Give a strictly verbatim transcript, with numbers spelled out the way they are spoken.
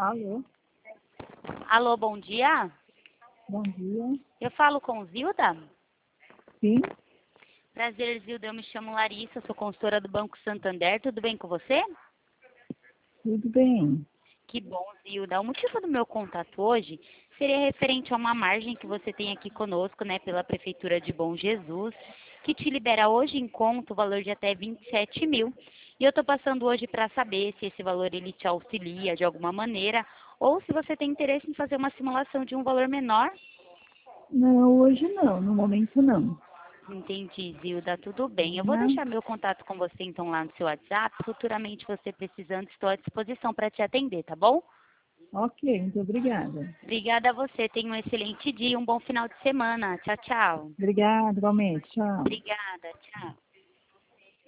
Alô, Alô, bom dia. bom dia. Eu falo com Zilda? Sim, Prazer, Zilda. Eu me chamo Larissa, sou consultora do Banco Santander. Tudo bem com você? tudo bem. Que bom, Zilda. O motivo do meu contato hoje seria referente a uma margem que você tem aqui conosco, né, pela Prefeitura de Bom Jesus, que te libera hoje em conta o valor de até vinte e sete mil. E eu estou passando hoje para saber se esse valor ele te auxilia de alguma maneira ou se você tem interesse em fazer uma simulação de um valor menor. Não, hoje não, no momento não. Entendi, Zilda, tudo bem. Eu vou Né? deixar meu contato com você então lá no seu WhatsApp. Futuramente você precisando, estou à disposição para te atender, tá bom? Ok, muito obrigada. Obrigada a você. Tenha um excelente dia, um bom final de semana. Tchau, tchau. Obrigada, igualmente. Tchau. Obrigada, tchau.